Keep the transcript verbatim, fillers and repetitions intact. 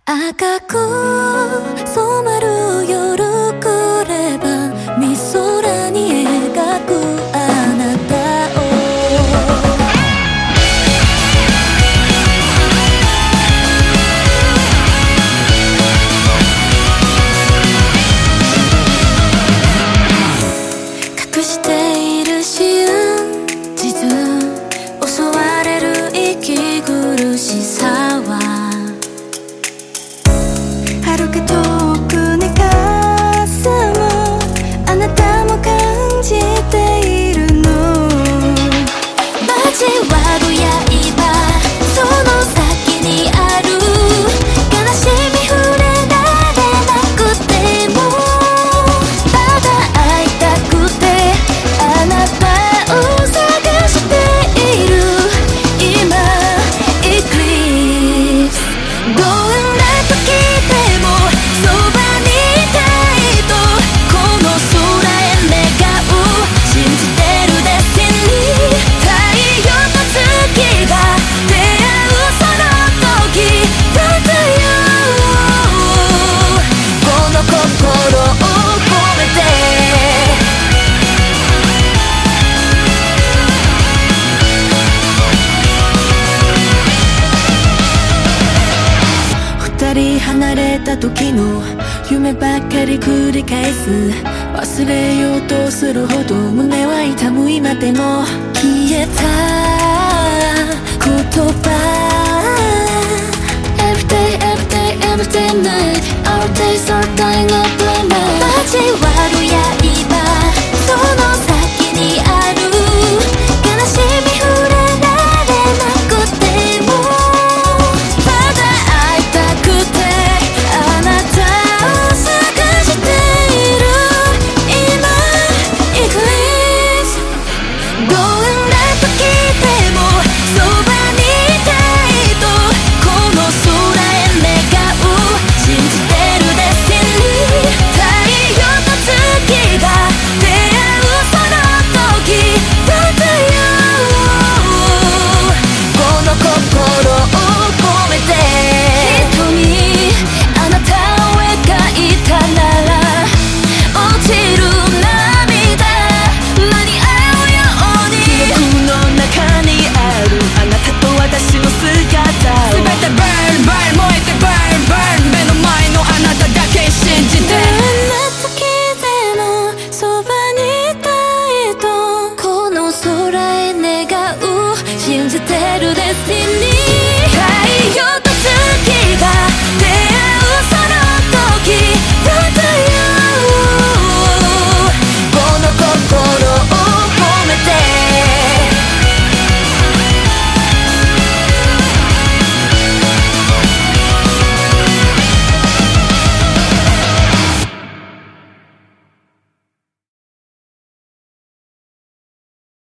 赤く染まる夜来ればみ空に描くあなたを隠している真実襲われる息苦しさは遥か遠くにかすむあなたも感じているの交わる刃その先にある悲しみ触れられなくてもただ会いたくてあなたを探している今 Eclipse どんな時でもそばにいたいとこの空へ願う信じてるデスティニー太陽と月が出会うその時 Don't you この心を込めて二人離れた時の夢ばっかり繰り返す忘れようとするほど胸は痛む今でも消えた言葉 Every day, every day, every day night